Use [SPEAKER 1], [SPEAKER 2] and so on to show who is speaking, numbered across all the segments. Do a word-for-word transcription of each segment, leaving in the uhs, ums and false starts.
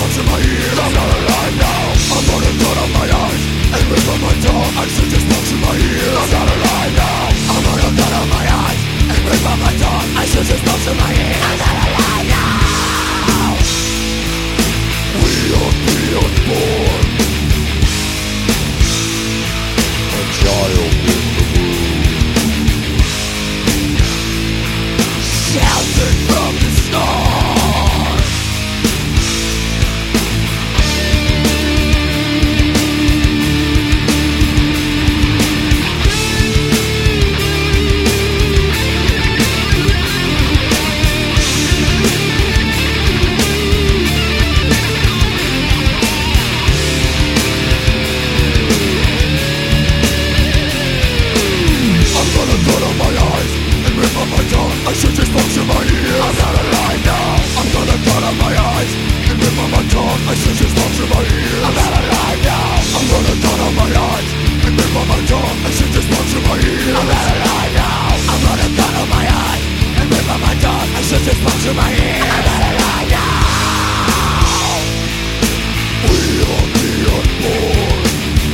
[SPEAKER 1] sparks in my ears. I'm not alive now. I'm gonna cut off my eyes and rip out my tongue. I shoot just sparks in my ears. I'm not alive now. I'm gonna cut off my eyes and rip out my tongue. I shoot just sparks in my ears. I'm not alive now. We are the unborn, a child in the womb, sheltered from the storm. I should just puncture my ears. I'm not alive now. I'm gonna cut out my eyes and rip out my tongue. I should just puncture my ears. I'm not alive now. I'm gonna cut out my eyes and rip out my tongue. I should just puncture my ears. I'm not alive now. I'm gonna cut out my eyes and rip out my tongue. I should just puncture my ears. I'm not alive now. We are the unborn,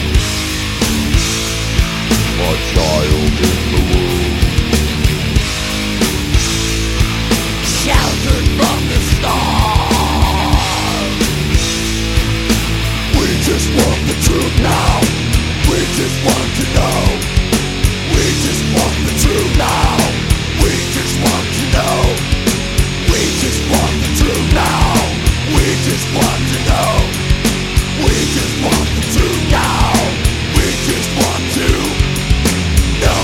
[SPEAKER 1] a child in the womb, sheltered from the storm. We just want the truth now. We just want to know. We just want the truth now. We just want to know. We just want the truth now. We just want to know. We just want the truth now. We just want to know.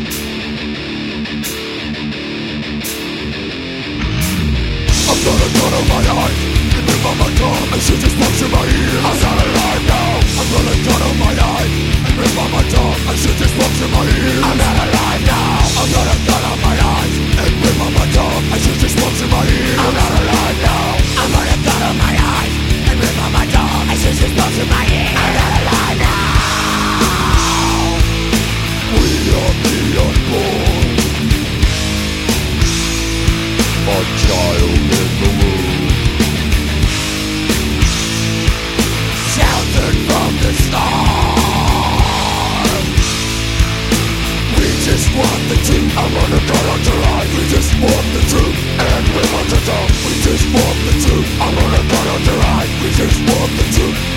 [SPEAKER 1] I'm gonna cut out my eyes and rip out my tongue. I should just puncture my ears. I'm not alive now. I'm gonna cut out my eyes and rip out my tongue. I should just puncture my ears. I'm not alive now. I'm gonna cut out my eyes and rip out my tongue. I should just puncture my ears. I'm not alive now. I'm gonna cut out my eyes and rip out my tongue. I should just puncture my ears. I'm not alive now. We are the unborn, a child in the womb, sheltered from the storm. We just want the truth. I wanna cut out your eyes. We just want the truth and we want your tongue. We just want the truth. I wanna cut out your eyes. We just want the truth